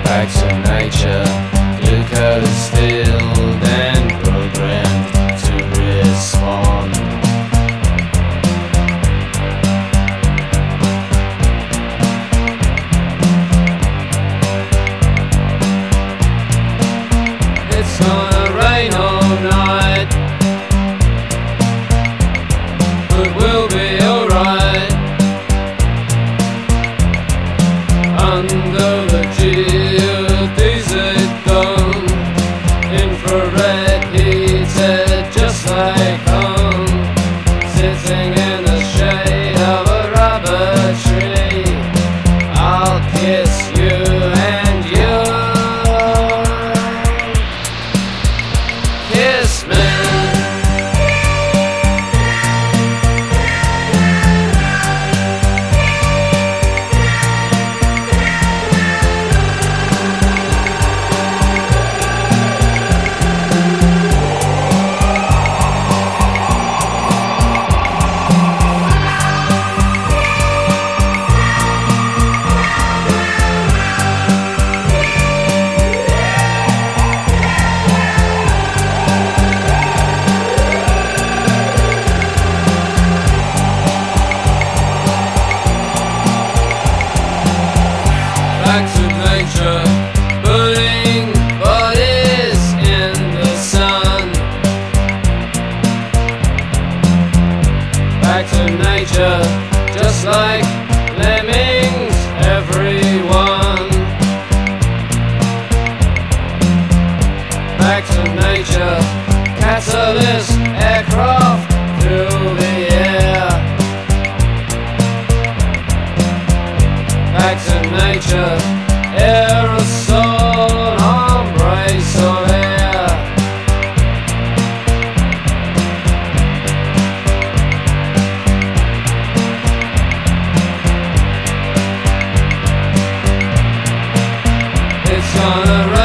back to nature. New code is filled and programmed to respond. It's gonna rain all night, but we'll be alright. Under the geodesic dome, infrared heated just like home. Sitting in the shade of a rubber tree, I'll kiss you and you'll kiss me. Back to nature, burning bodies in the sun. Back to nature, just like lemmings, everyone. Back to nature, catalyst aircraft through the air. Back to nature, aerosol, embrace of air. It's gonna rain.